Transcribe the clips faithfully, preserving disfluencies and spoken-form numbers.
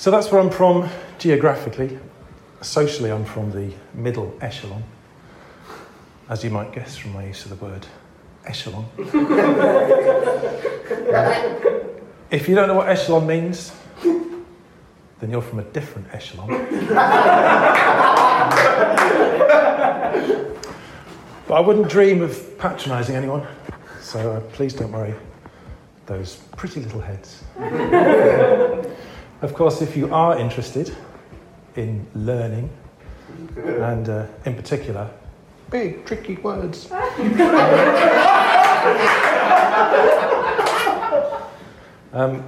So that's where I'm from geographically. Socially, I'm from the middle echelon, as you might guess from my use of the word echelon. If you don't know what echelon means, then you're from a different echelon. But I wouldn't dream of patronising anyone, so uh, please don't worry those pretty little heads. Of course, if you are interested in learning, and uh, in particular, big tricky words, um,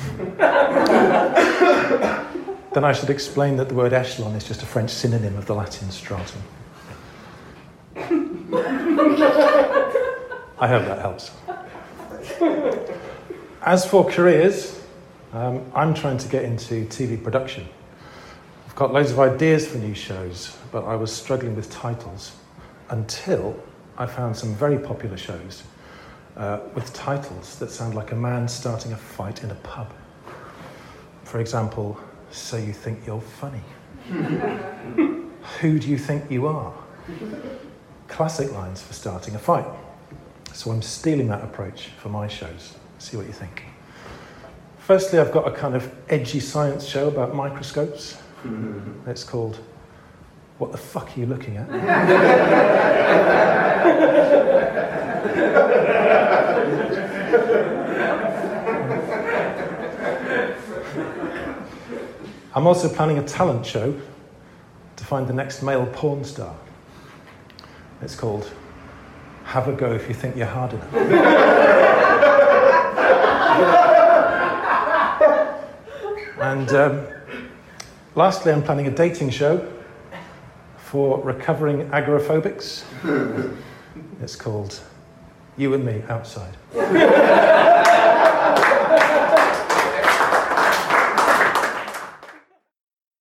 then I should explain that the word echelon is just a French synonym of the Latin stratum. I hope that helps. As for careers, um, I'm trying to get into T V production. I've got loads of ideas for new shows, but I was struggling with titles until I found some very popular shows uh, with titles that sound like a man starting a fight in a pub. For example, So You Think You're Funny? Who Do You Think You Are? Classic lines for starting a fight. So I'm stealing that approach for my shows. See what you think. Firstly, I've got a kind of edgy science show about microscopes. It's called What the Fuck Are You Looking At? I'm also planning a talent show to find the next male porn star. It's called Have a Go If You Think You're Hard Enough. And um, lastly, I'm planning a dating show for recovering agoraphobics. It's called You and Me Outside.